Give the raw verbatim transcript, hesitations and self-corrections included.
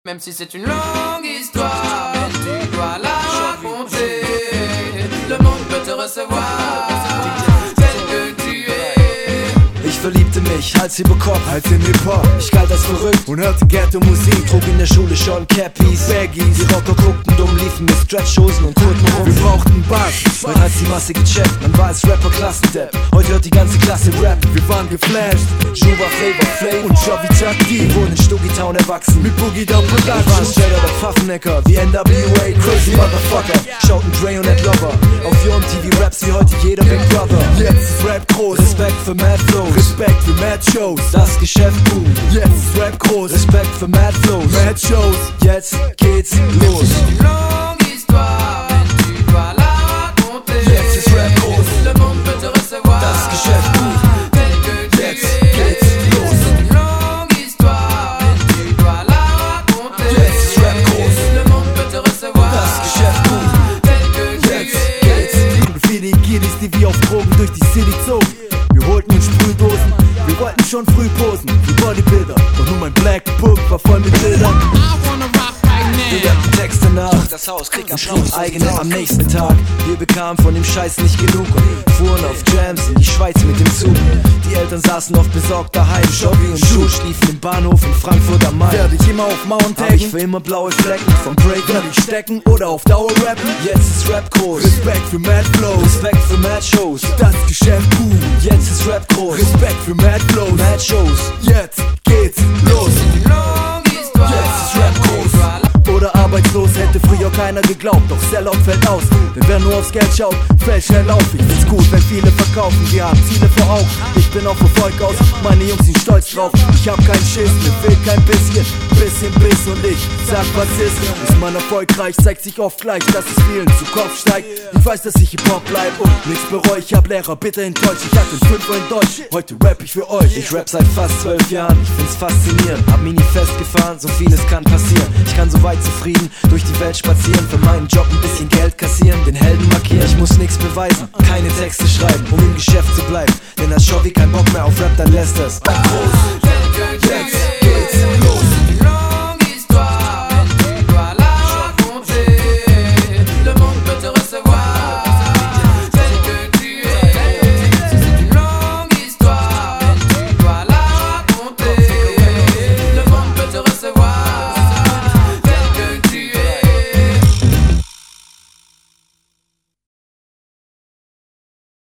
Même si c'est une longue histoire, mais tu dois la raconter. Le monde peut te recevoir tel que tu es. Ich verliebte mich, Hals über Kopf, Hals in Hip-Hop. Ich galt als verrückt und hörte Ghetto-Musik. Trug in der Schule schon Cappies, Baggies. Die Rocker guckten dumm, liefen mit Stretchhosen und Kurten rum. Wir brauchten Bass. Heute hat's die Masse gecheckt, man war als Rapper Klassendepp. Heute hört die ganze Klasse Rap. Wir waren geflasht. Juba, Flavor Flav und Jovi Chuck D. Wir wurden in Stugitown erwachsen. Mit Boogie Down Wir waren Production. straight out of Pfaffenegger, wie N W A, crazy Motherfucker. Schauten Dre und Ed Lover. Auf Yo M T V Raps wie heute jeder Big Brother. Jetzt ist Rap groß. Respekt für Mad Flows. Respekt für Mad Shows. Das Geschäft boomt. Jetzt ist Rap groß. Respekt für Mad Flows. Mad Shows. Jetzt geht's los. C'est une longue histoire, mais tu dois la raconter. Jetzt ist Rap groß. Le monde peut te recevoir Das Geschäft boomt. tel que tu Jetzt es. geht's los. C'est une longue histoire, mais tu dois la raconter. Jetzt ist Rap groß. Le monde peut te recevoir Das Geschäft boomt. tel que tu Jetzt es. geht's. Für die Kiddies, die wie auf Drogen durch die City zogen. Wir holten uns Sprühdosen, wir wollten schon früh posen wie Bodybuilder. Doch nur mein Black Book war voll mit Bildern. Wir rappten Texte nach, das Haus kriegt am Schluss eigene am nächsten Tag. Wir bekamen von dem Scheiß nicht genug und fuhren auf Jams in die Schweiz mit dem Zug. Die Eltern saßen oft besorgt daheim, Joggi und Schuh schliefen im Bahnhof in Frankfurt am Main. Werde ich immer auf Mount Hab ich Hagen, für immer blaue Flecken vom Break. werde ich stecken oder auf Dauer rappen. Jetzt ist Rap groß, Respekt für Mad Flows, Respekt für Mad Shows. das Geschäft boomt. Jetzt ist Rap groß, Respekt für Mad Flows, Mad Shows. jetzt geht's los. Une longue histoire, Jetzt ist Rap groß. tu dois la Oder arbeitslos, hätte früher keiner geglaubt, doch Sellout fällt aus. Denn wer nur aufs Geld schaut, fällt schnell auf. Ich find's gut, wenn viele verkaufen, wir haben Ziele vor Augen. Ich bin auf Erfolg aus, meine Jungs sind stolz drauf. Ich hab keinen Schiss, mir fehlt kein bisschen, bisschen Biss und ich sag was ist. Ist man erfolgreich, zeigt sich oft gleich, dass es vielen zu Kopf steigt. Ich weiß, dass ich Hip-Hop bleib und nichts bereu. Ich hab Lehrer bitter enttäuscht, ich hatte einen Fünfer in Deutsch, heute rap ich für euch. Ich rap seit fast zwölf Jahren, ich find's faszinierend. Hab Mini festgefahren, so vieles kann passieren. Ich kann so weit zufrieden durch die Welt spazieren, für meinen Job ein bisschen Geld kassieren, den Helden markieren. Ich muss nix beweisen, keine Texte schreiben, um im Geschäft zu bleiben. Denn als Jovi kein Bock mehr auf Rap, dann lässt es. tel que tu es.